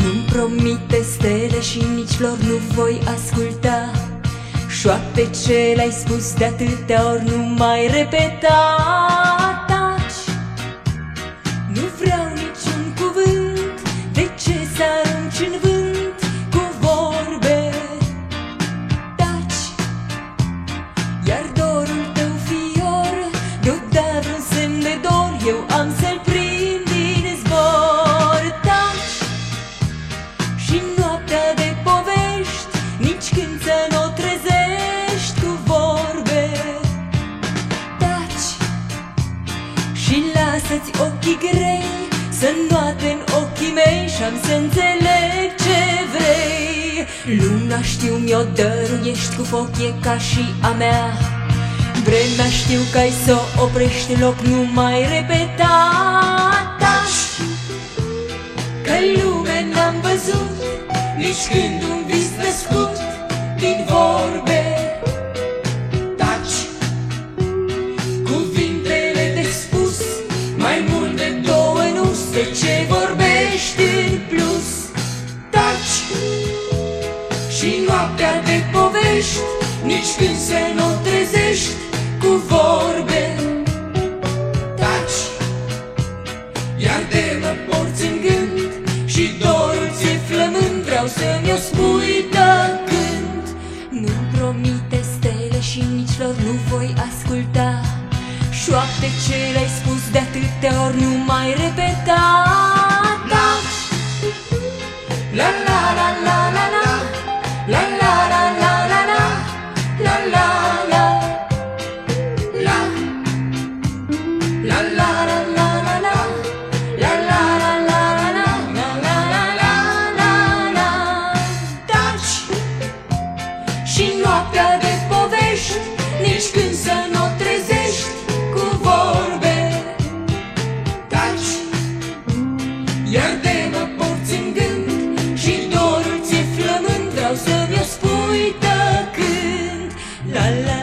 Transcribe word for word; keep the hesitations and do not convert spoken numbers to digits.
Nu-mi promite stele și nici flori nu voi asculta. Șoapte ce l-ai spus de atâtea ori nu mai repeta. Taci, nu vreau niciun cuvânt, de ce să arunci în vânt cu vorbe? Taci, iar dorul tău fior de-o da vreun semn de dor, eu am să-l prind din zbor. Taci, și noaptea de povești nici când să n-o trezești cu vorbe. Taci, și lasă-ți ochii grei să înnoate în ochii mei și-am să înțeleg ce vrei. Luna știu mi-o dăruiești cu foc, e ca și a mea. Vremea știu că ai să o oprești în loc, nu mai repeta. Taci, că lume n-am văzut nici când un vis născut din vorbe. Taci, cuvintele de spus mai mult de două nu-s, de ce vorbești în plus? Taci, și noaptea de povești nici când să nu trezești cu vorbe. Taci, iar de mă porți în gând și dorul ți-e flămând, vreau să mi-o spui tăcând. Nu-mi promite stele și nici flori nu voi asculta. Șoapte ce le-ai spus de atâtea ori nu mai repeta. Taci, la la la la la la, la la la la la la, la la la, la la la la la la la, la la la la la la, la la la la la la. Taci, și noaptea de povești nici când să n-o trezești cu vorbe. Taci, iar de mă porți în gând și dorul ți-e flămând, vreau să mi-o spui tăcând. La la